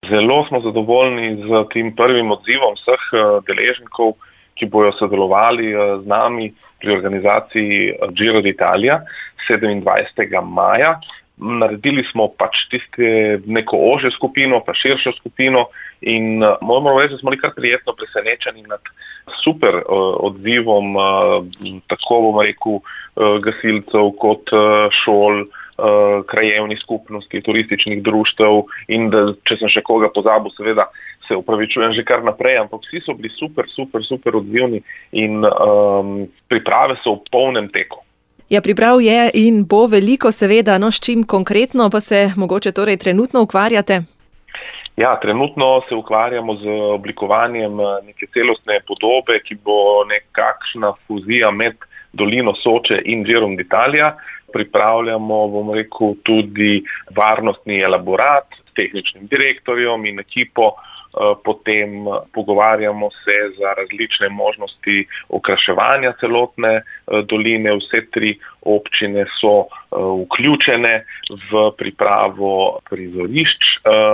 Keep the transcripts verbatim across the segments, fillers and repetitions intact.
Zelo smo zadovoljni z tem prvim odzivom vseh deležnikov, ki bojo sodelovali z nami pri organizaciji Giro d'Italia sedemindvajsetega maja. Naredili smo pač tiste neko ožjo skupino, pa širšo skupino in moramo reči, da smo bili kar prijetno presenečeni nad super odzivom tako, bomo rekel, gasilcev kot šol, krajevnih skupnosti, turističnih društev in da, če sem še koga pozabil, seveda se upravičujem že kar naprej, ampak vsi so bili super, super, super odzivni in um, priprave so v polnem teku. Ja, priprav je in bo veliko, seveda, no s čim konkretno pa se mogoče torej trenutno ukvarjate? Ja, trenutno se ukvarjamo z oblikovanjem neke celostne podobe, ki bo nekakšna fuzija med dolino Soče in Girom d'Italia. Pripravljamo, bom rekel, tudi varnostni elaborat s tehničnim direktorjem in ekipo. Potem pogovarjamo se za različne možnosti okraševanja celotne doline. Vse tri občine so vključene v pripravo prizorišč.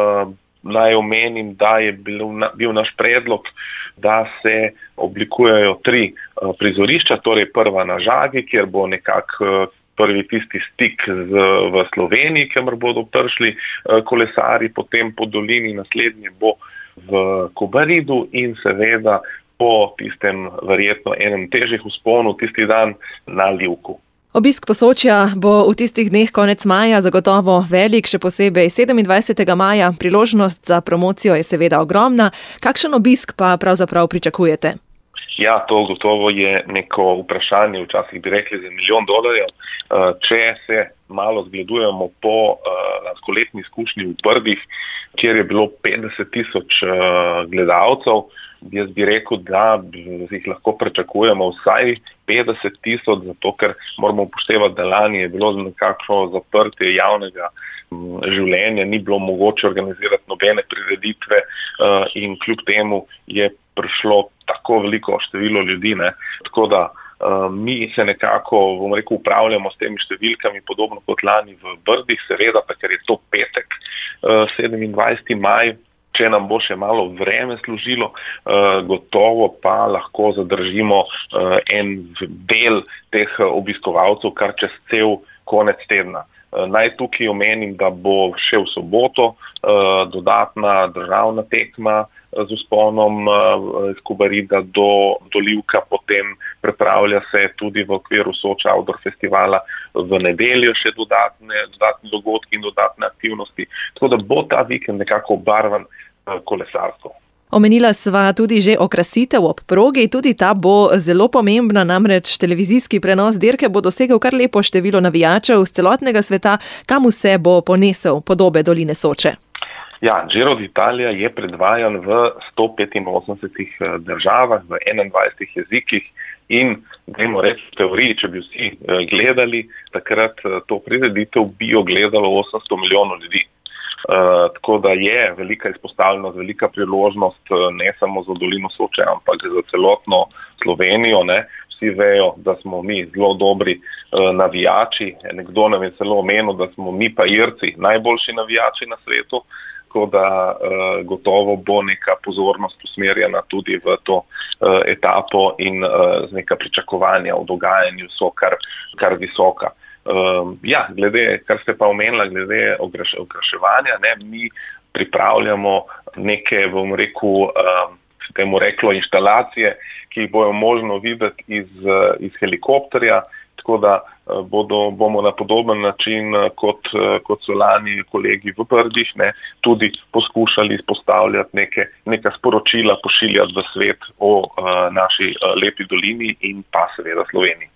Naj omenim, da je bil, bil naš predlog, da se oblikujejo tri prizorišča, torej prva na Žagi, kjer bo nekako prvi tisti stik z, v Sloveniji, kamor bodo prišli kolesari, potem po dolini naslednje bo v Kobaridu in seveda po tistem verjetno enem težjih vzponov tisti dan na Livku. Obisk Posočja bo v tistih dneh konec maja zagotovo velik, še posebej sedemindvajsetega maja. Priložnost za promocijo je seveda ogromna. Kakšen obisk pa pravzaprav pričakujete? Ja, to gotovo je neko vprašanje, včasih bi rekli za milijon dolarjev. Če se malo zgledujemo po lanskoletni izkušnji v Brdih, kjer je bilo petdeset tisoč gledalcev, jaz bi rekel, da jih lahko pričakujemo vsaj petdeset tisoč, zato ker moramo upoštevati, da lani je bilo nekako zaprtje javnega življenja, ni bilo mogoče organizirati nobene prireditve in kljub temu je prišlo tako veliko število ljudi, ne. Tako da mi se nekako, bom rekel, upravljamo s temi številkami, podobno kot lani v Brdih, seveda pa, ker je to petek, sedemindvajseti maj, če nam bo še malo vreme služilo, gotovo pa lahko zadržimo en del teh obiskovalcev kar čez cel konec tedna. Naj tukaj omenim, da bo še v soboto dodatna državna tekma z vzponom iz Kobarida do, do Livka, potem pripravlja se tudi v okviru Soča Outdoor festivala v nedeljo še dodatne, dodatne dogodki in dodatne aktivnosti. Tako da bo ta vikend nekako obarvan kolesarstvo. Omenila sva tudi že okrasitev ob progi, tudi ta bo zelo pomembna, namreč televizijski prenos dirke bo dosegel kar lepo število navijačev z celotnega sveta. Kam vse bo ponesel podobe doline Soče? Ja, Giro d'Italia je predvajan v sto petinosemdesetih državah, v enaindvajsetih jezikih in, dajmo reči, v teoriji, če bi vsi gledali, takrat to prireditev bi jo gledalo osemsto milijonov ljudi. Uh, tako da je velika izpostavljenost, velika priložnost ne samo za dolino Soče, ampak za celotno Slovenijo. Ne. Vsi vejo, da smo mi zelo dobri uh, navijači. Nekdo nam je celo omenil, da smo mi pa Irci najboljši navijači na svetu. Tako da uh, gotovo bo neka pozornost usmerjena tudi v to uh, etapo in uh, z neka pričakovanja o dogajanju so kar, kar visoka. Um, ja, glede, kar ste pa omenila, glede okraš, okraševanja, ne, mi pripravljamo neke, bom rekel, um, se temu reklo, inštalacije, ki jih bojo možno videti iz, iz helikopterja, tako da uh, bodo, bomo na podoben način, kot, kot so lani kolegi v Brdih, ne, tudi poskušali izpostavljati neke, neka sporočila, pošiljati v svet o uh, naši uh, lepi dolini in pa seveda Sloveniji.